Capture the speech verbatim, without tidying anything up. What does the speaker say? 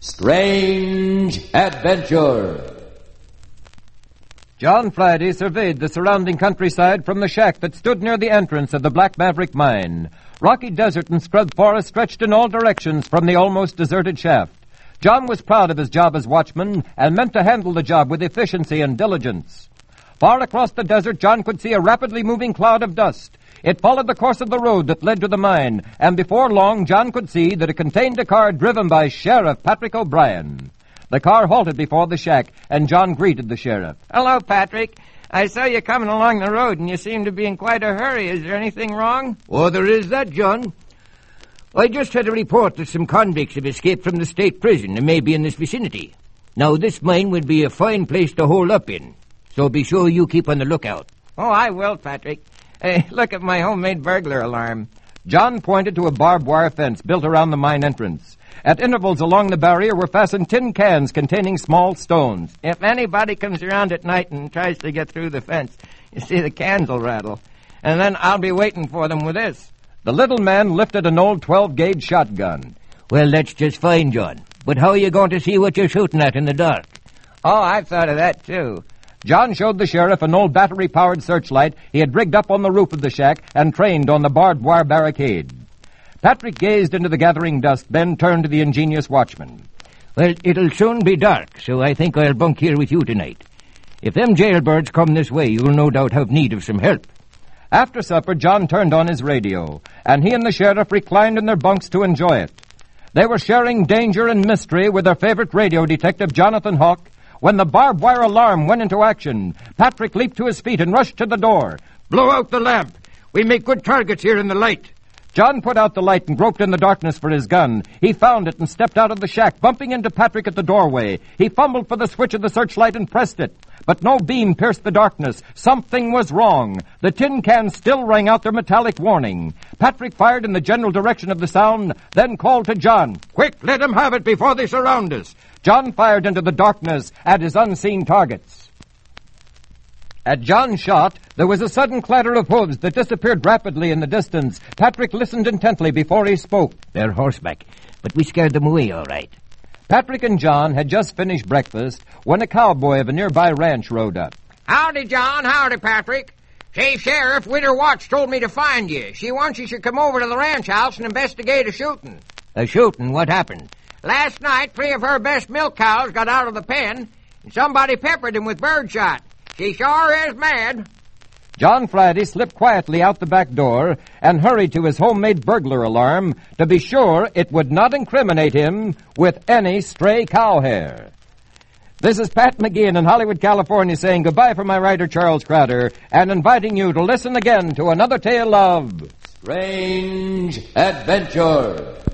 Strange Adventure. John Friday surveyed the surrounding countryside from the shack that stood near the entrance of the Black Maverick mine. Rocky desert and scrub forest stretched in all directions from the almost deserted shaft. John was proud of his job as watchman and meant to handle the job with efficiency and diligence. Far across the desert, John could see a rapidly moving cloud of dust. It followed the course of the road that led to the mine, and before long, John could see that it contained a car driven by Sheriff Patrick O'Brien. The car halted before the shack, and John greeted the sheriff. Hello, Patrick. I saw you coming along the road, and you seem to be in quite a hurry. Is there anything wrong? Oh, there is that, John. I just had a report that some convicts have escaped from the state prison and may be in this vicinity. Now, this mine would be a fine place to hold up in, so be sure you keep on the lookout. Oh, I will, Patrick. Hey, look at my homemade burglar alarm. John pointed to a barbed wire fence built around the mine entrance. At intervals along the barrier were fastened tin cans containing small stones. If anybody comes around at night and tries to get through the fence, you see the cans will rattle. And then I'll be waiting for them with this. The little man lifted an old twelve-gauge shotgun. Well, that's just fine, John. But how are you going to see what you're shooting at in the dark? Oh, I've thought of that, too. John showed the sheriff an old battery-powered searchlight he had rigged up on the roof of the shack and trained on the barbed wire barricade. Patrick gazed into the gathering dusk, then turned to the ingenious watchman. Well, it'll soon be dark, so I think I'll bunk here with you tonight. If them jailbirds come this way, you'll no doubt have need of some help. After supper, John turned on his radio, and he and the sheriff reclined in their bunks to enjoy it. They were sharing danger and mystery with their favorite radio detective, Jonathan Hawk, when the barbed wire alarm went into action. Patrick leaped to his feet and rushed to the door. Blow out the lamp. We make good targets here in the light. John put out the light and groped in the darkness for his gun. He found it and stepped out of the shack, bumping into Patrick at the doorway. He fumbled for the switch of the searchlight and pressed it. But no beam pierced the darkness. Something was wrong. The tin cans still rang out their metallic warning. Patrick fired in the general direction of the sound, then called to John. Quick, let them have it before they surround us. John fired into the darkness at his unseen targets. At John's shot, there was a sudden clatter of hooves that disappeared rapidly in the distance. Patrick listened intently before he spoke. They're horseback, but we scared them away all right. Patrick and John had just finished breakfast when a cowboy of a nearby ranch rode up. Howdy, John. Howdy, Patrick. Say, Sheriff, Widow Watts told me to find you. She wants you should come over to the ranch house and investigate a shooting. A shooting? What happened? Last night, three of her best milk cows got out of the pen, and somebody peppered them with birdshot. She sure is mad. John Friday slipped quietly out the back door and hurried to his homemade burglar alarm to be sure it would not incriminate him with any stray cow hair. This is Pat McGeehan in Hollywood, California, saying goodbye from my writer Charles Crowder and inviting you to listen again to another tale of Strange Adventure.